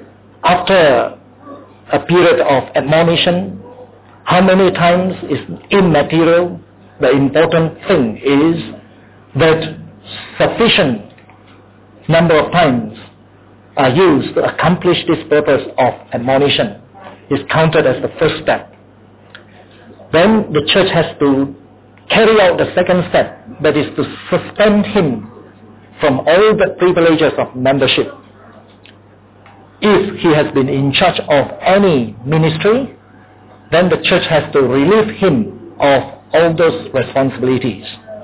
after a period of admonition, how many times is immaterial. The important thing is that sufficient number of times are used to accomplish this purpose of admonition is counted as the first step. Then the church has to carry out the second step, that is to suspend him from all the privileges of membership. If he has been in charge of any ministry, then the church has to relieve him of all those responsibilities.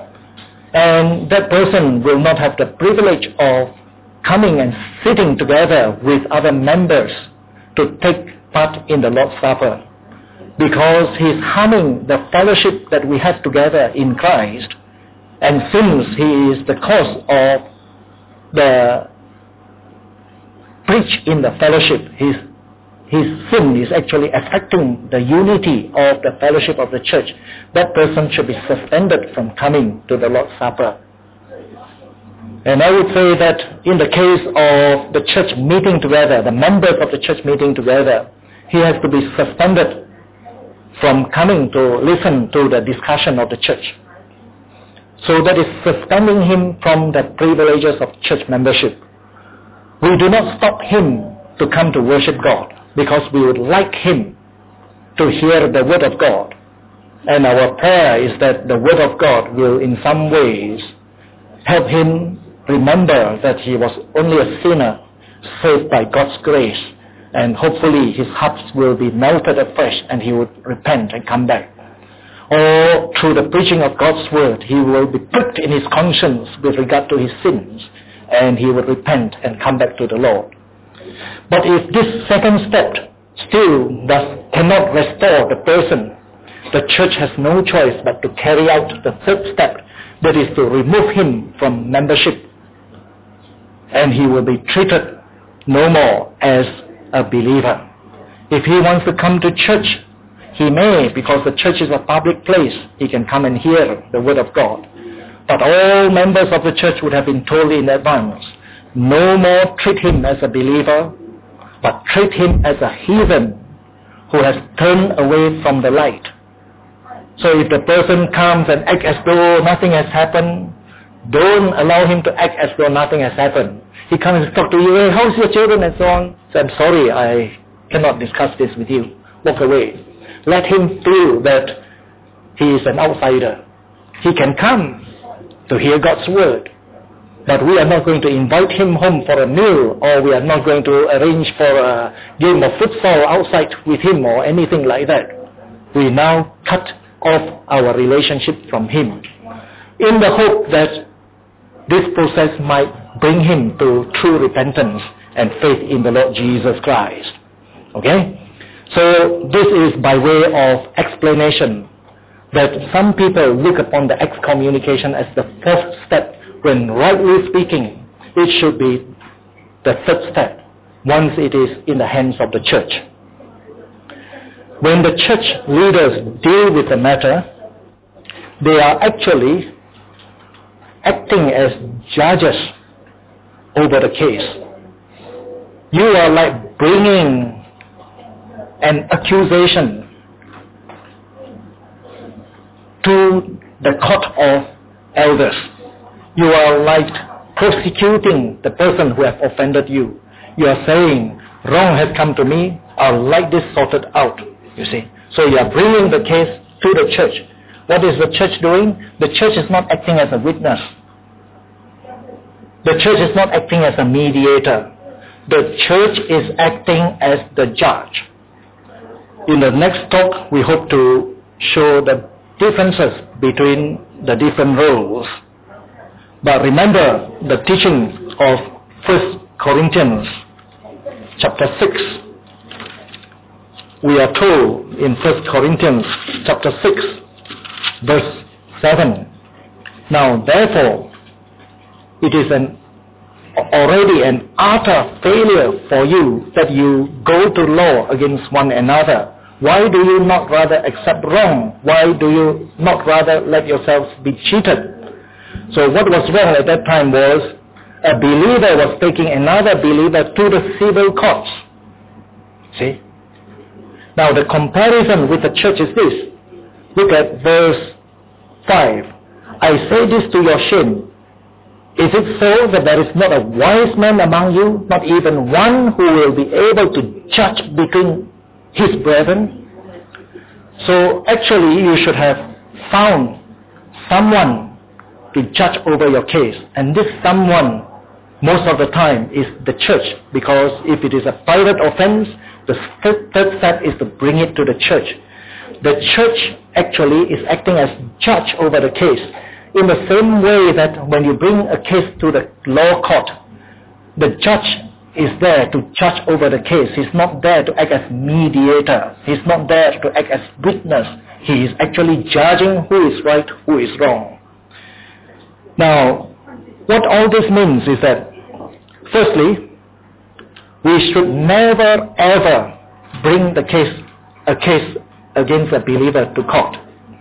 And that person will not have the privilege of coming and sitting together with other members to take part in the Lord's Supper, because he is harming the fellowship that we have together in Christ. And since he is the cause of the breach in the fellowship, his sin is actually affecting the unity of the fellowship of the church, that person should be suspended from coming to the Lord's Supper. And I would say that in the case of the church meeting together, the members of the church meeting together, he has to be suspended from coming to listen to the discussion of the church. So that is suspending him from the privileges of church membership. We do not stop him to come to worship God, because we would like him to hear the word of God. And our prayer is that the word of God will in some ways help him remember that he was only a sinner saved by God's grace, and hopefully his heart will be melted afresh and he would repent and come back. Or through the preaching of God's word, he will be pricked in his conscience with regard to his sins, and he will repent and come back to the Lord. But if this second step still cannot restore the person, the church has no choice but to carry out the third step, that is to remove him from membership, and he will be treated no more as a believer. If he wants to come to church, he may, because the church is a public place, he can come and hear the word of God. But all members of the church would have been told in advance, no more treat him as a believer, but treat him as a heathen who has turned away from the light. So if the person comes and acts as though nothing has happened, don't allow him to act as though nothing has happened. He comes and talks to you, hey, how's your children and so on. So I'm sorry, I cannot discuss this with you. Walk away. Let him feel that he is an outsider. He can come to hear God's word, but we are not going to invite him home for a meal, or we are not going to arrange for a game of futsal outside with him or anything like that. We now cut off our relationship from him in the hope that this process might bring him to true repentance and faith in the Lord Jesus Christ. Okay? So this is by way of explanation that some people look upon the excommunication as the first step, when rightly speaking, it should be the third step once it is in the hands of the church. When the church leaders deal with the matter, they are actually acting as judges over the case. You are like bringing an accusation to the court of elders. You are like prosecuting the person who has offended you. You are saying, wrong has come to me, I'll like this sorted out, you see. So you are bringing the case to the church. What is the church doing? The church is not acting as a witness. The church is not acting as a mediator. The church is acting as the judge. In the next talk, we hope to show the differences between the different roles. But remember the teaching of 1 Corinthians chapter 6. We are told in 1 Corinthians chapter 6, verse 7. Now therefore, it is already an utter failure for you that you go to law against one another. Why do you not rather accept wrong? Why do you not rather let yourselves be cheated? So what was wrong at that time was a believer was taking another believer to the civil courts. See? Now the comparison with the church is this. Look at verse 5. I say this to your shame. Is it so that there is not a wise man among you, not even one who will be able to judge between his brethren? So actually you should have found someone to judge over your case. And this someone, most of the time, is the church. Because if it is a private offense, the third step is to bring it to the church. The church actually is acting as judge over the case. In the same way that when you bring a case to the law court, the judge is there to judge over the case. He's not there to act as mediator. He's not there to act as witness. He is actually judging who is right, who is wrong. Now, what all this means is that, firstly, we should never ever bring a case against a believer to court,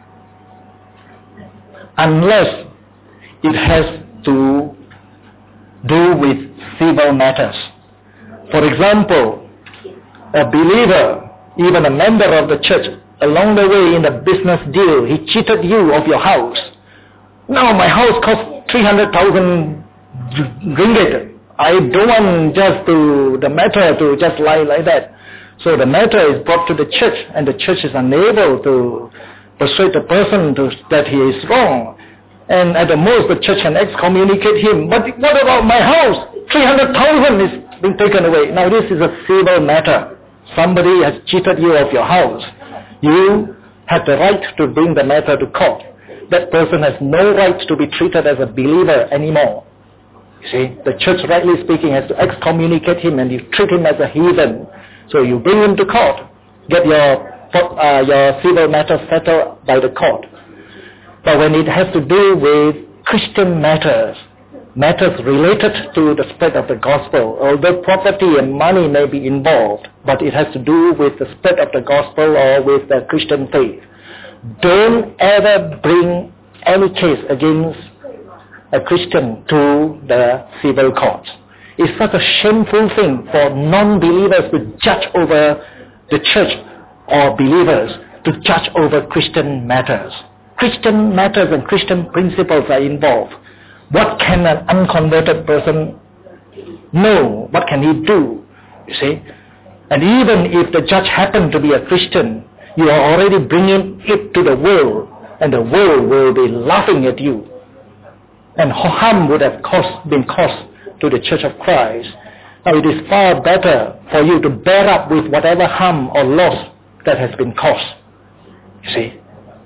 unless it has to do with civil matters. For example, a believer, even a member of the church, along the way in a business deal, he cheated you of your house. Now my house costs 300,000 ringgit. I don't want the matter to just lie like that. So the matter is brought to the church, and the church is unable to persuade the person that he is wrong. And at the most, the church can excommunicate him. But what about my house? 300,000 is being taken away. Now this is a civil matter. Somebody has cheated you of your house. You have the right to bring the matter to court. That person has no right to be treated as a believer anymore. You see, the church, rightly speaking, has to excommunicate him, and you treat him as a heathen. So you bring him to court, get your civil matter settled by the court. But when it has to do with Christian matters related to the spread of the gospel, although property and money may be involved, but it has to do with the spread of the gospel or with the Christian faith, don't ever bring any case against a Christian to the civil courts. It's such a shameful thing for non-believers to judge over the church, or believers to judge over Christian matters. Christian matters and Christian principles are involved. What can an unconverted person know? What can he do? You see? And even if the judge happened to be a Christian, you are already bringing it to the world, and the world will be laughing at you. And harm would have been caused to the Church of Christ. Now it is far better for you to bear up with whatever harm or loss that has been caused. You see?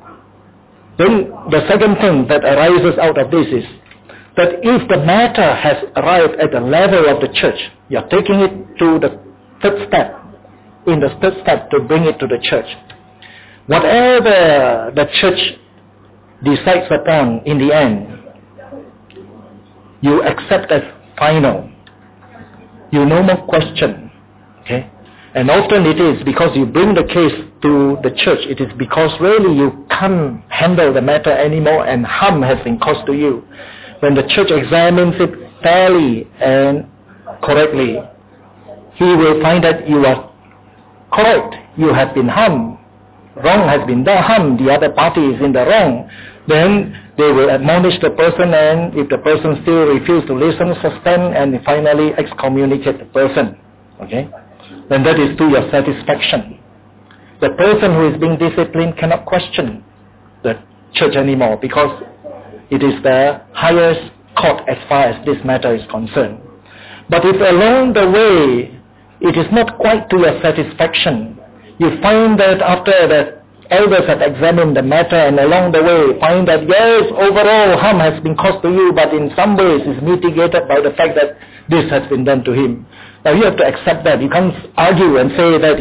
Then the second thing that arises out of this is that if the matter has arrived at the level of the church, you are taking it to the third step to bring it to the church. Whatever the church decides upon in the end, you accept as final. You no more question. Okay? And often it is because you bring the case to the church, it is because really you can't handle the matter anymore and harm has been caused to you. When the church examines it fairly and correctly, he will find that you are correct. You have been harmed. Wrong has been done. Harm. The other party is in the wrong. Then they will admonish the person, and if the person still refuses to listen, suspend and finally excommunicate the person. Okay? Then that is to your satisfaction. The person who is being disciplined cannot question the church anymore because it is the highest court as far as this matter is concerned. But if along the way it is not quite to your satisfaction, you find that after the elders have examined the matter and along the way find that yes, overall harm has been caused to you, but in some ways is mitigated by the fact that this has been done to him. Now you have to accept that. You can't argue and say that,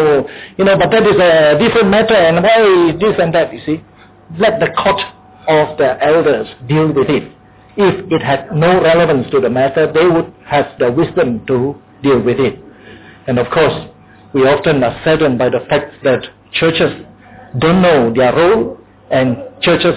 but that is a different matter and why this and that, you see. Let the court of the elders deal with it. If it had no relevance to the matter, they would have the wisdom to deal with it. And of course, we often are saddened by the fact that churches don't know their role, and churches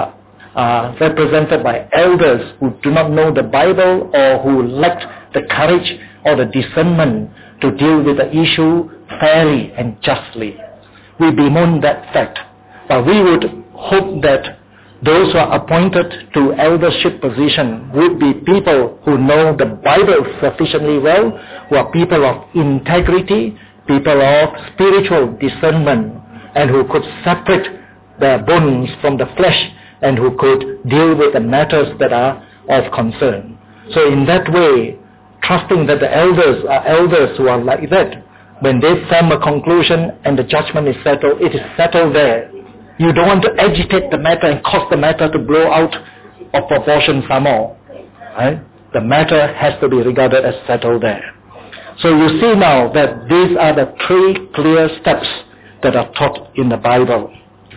are represented by elders who do not know the Bible or who lack the courage or the discernment to deal with the issue fairly and justly. We bemoan that fact, but we would hope that those who are appointed to eldership position would be people who know the Bible sufficiently well, who are people of integrity, people of spiritual discernment, and who could separate the bones from the flesh, and who could deal with the matters that are of concern. So in that way, trusting that the elders are elders who are like that, when they form a conclusion and the judgment is settled, it is settled there. You don't want to agitate the matter and cause the matter to blow out of proportion some more. Right? The matter has to be regarded as settled there. So you see now that these are the 3 clear steps that are taught in the Bible.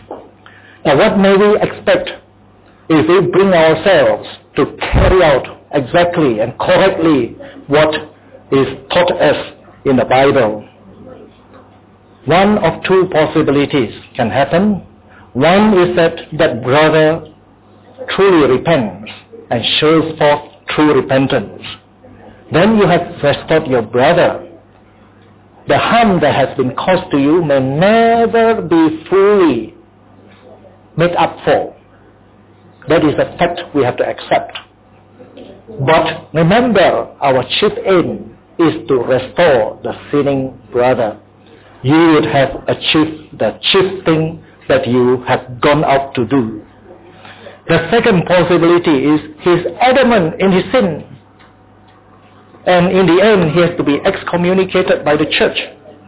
Now what may we expect if we bring ourselves to carry out exactly and correctly what is taught us in the Bible? One of 2 possibilities can happen. One is that brother truly repents and shows forth true repentance. Then you have restored your brother. The harm that has been caused to you may never be fully made up for. That is a fact we have to accept. But remember, our chief aim is to restore the sinning brother. You would have achieved the chief thing that you have gone out to do. The second possibility is he is adamant in his sin, and in the end he has to be excommunicated by the church.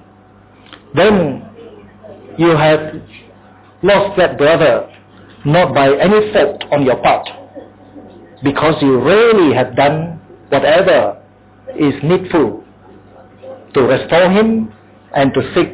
Then you have lost that brother, not by any fault on your part, because you really have done whatever is needful to restore him and to seek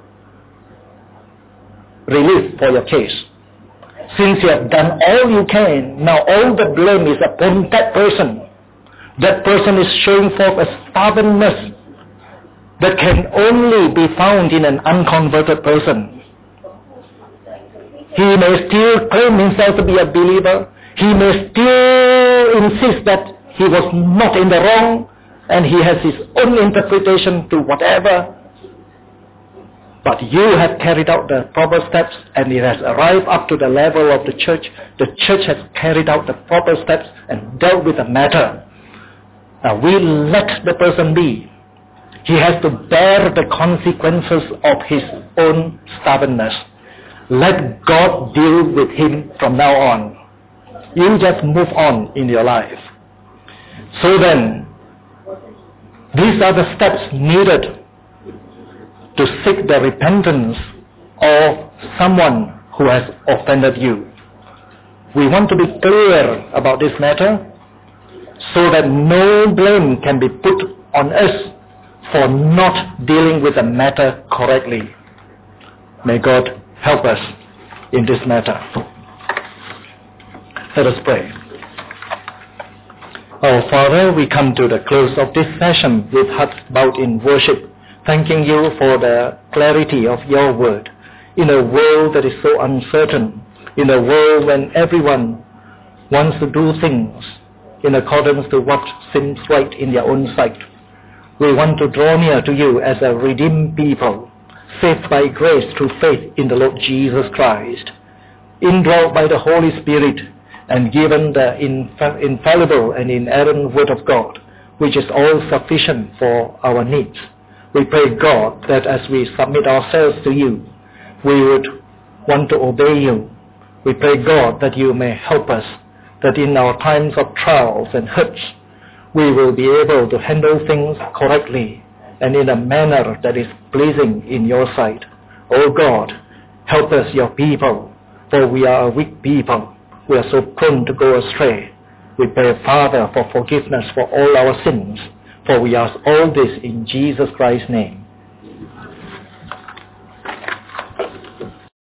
relief for your case. Since you have done all you can, now all the blame is upon that person. That person is showing forth a stubbornness that can only be found in an unconverted person. He may still claim himself to be a believer. He may still insist that he was not in the wrong, and he has his own interpretation to whatever. But you have carried out the proper steps, and it has arrived up to the level of the church. The church has carried out the proper steps and dealt with the matter. Now we let the person be. He has to bear the consequences of his own stubbornness. Let God deal with him from now on. You just move on in your life. So then, these are the steps needed to seek the repentance of someone who has offended you. We want to be clear about this matter so that no blame can be put on us for not dealing with the matter correctly. May God help us in this matter. Let us pray. Our Father, we come to the close of this session with hearts bowed in worship, thanking you for the clarity of your word in a world that is so uncertain, in a world when everyone wants to do things in accordance to what seems right in their own sight. We want to draw near to you as a redeemed people, saved by grace through faith in the Lord Jesus Christ. indwelt by the Holy Spirit, and given the infallible and inerrant Word of God, which is all sufficient for our needs. We pray, God, that as we submit ourselves to you, we would want to obey you. We pray, God, that you may help us, that in our times of trials and hurts, we will be able to handle things correctly and in a manner that is pleasing in your sight. O God, help us, your people, for we are a weak people. We are so prone to go astray. We pray, Father, for forgiveness for all our sins, for we ask all this in Jesus Christ's name.